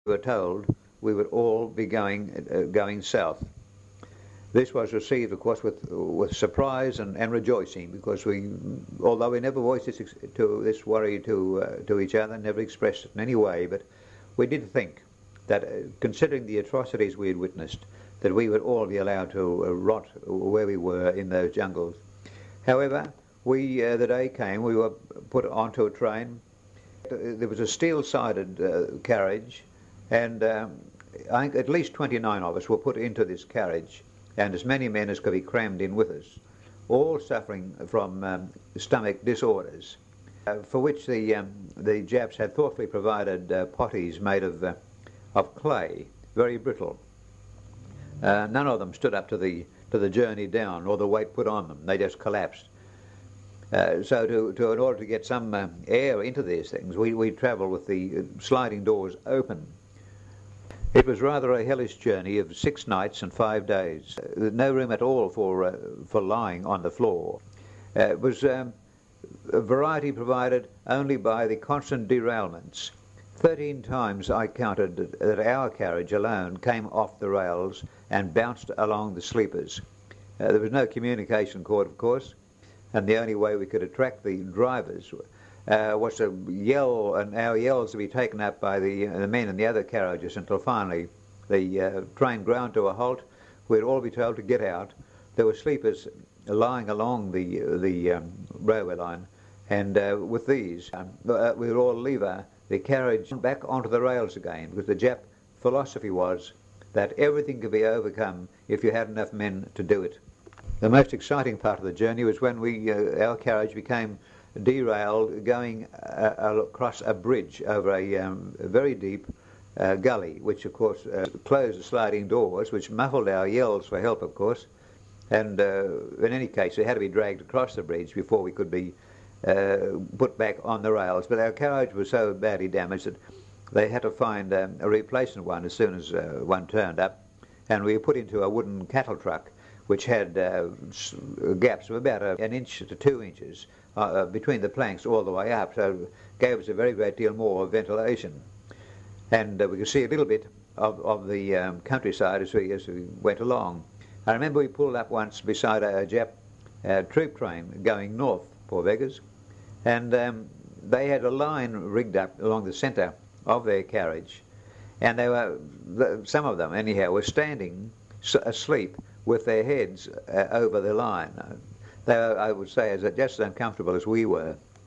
We were told we would all be going south. This was received, of course, with surprise and rejoicing, because although we never voiced this worry to each other, never expressed it in any way, but we did think that, considering the atrocities we had witnessed, that we would all be allowed to rot where we were in those jungles. However, the day came, we were put onto a train. There was a steel-sided carriage, and I think at least 29 of us were put into this carriage, and as many men as could be crammed in with us, all suffering from stomach disorders, for which the Japs had thoughtfully provided potties made of clay, very brittle. None of them stood up to the journey down or the weight put on them. They just collapsed. So in order to get some air into these things, we travelled with the sliding doors open. It was rather a hellish journey of 6 nights and 5 days. No room at all for lying on the floor. It was a variety provided only by the constant derailments. 13 times I counted that our carriage alone came off the rails and bounced along the sleepers. There was no communication cord, of course, and the only way we could attract the drivers was to yell, and our yells to be taken up by the men in the other carriages, until finally the train ground to a halt. We'd all be told to get out. There were sleepers lying along the railway line, and with these we would all lever the carriage back onto the rails again, because the Jap philosophy was that everything could be overcome if you had enough men to do it. The most exciting part of the journey was when our carriage became derailed going across a bridge over a very deep gully, which of course closed the sliding doors, which muffled our yells for help, of course, and in any case we had to be dragged across the bridge before we could be put back on the rails. But our carriage was so badly damaged that they had to find a replacement one as soon as one turned up, and we were put into a wooden cattle truck which had gaps of about an inch to 2 inches between the planks all the way up, so it gave us a very great deal more ventilation. And we could see a little bit of the countryside as we went along. I remember we pulled up once beside a Jap troop train going north, poor beggars, and they had a line rigged up along the centre of their carriage, and some of them anyhow were standing asleep with their heads over the line. They were, I would say, just as uncomfortable as we were.